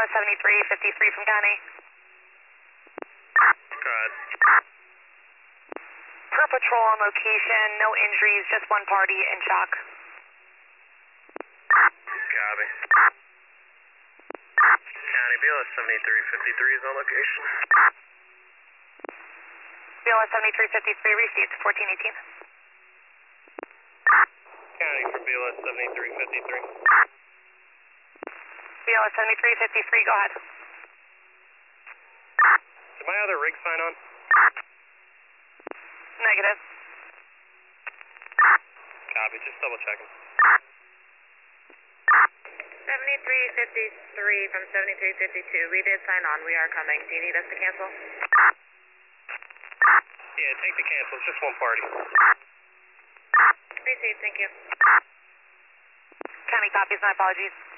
BLS 7353 from County. Go ahead. Per patrol on location, no injuries, just one party in shock. Copy. County BLS 7353 is on location. BLS 7353 received, 1418. County for BLS 7353. BLS 7353, go ahead. Did my other rig sign on? Negative. Copy, just double checking. 7353 from 7352. We did sign on. We are coming. Do you need us to cancel? Yeah, take the cancel. It's just one party. Received. Thank you. County copies, my apologies.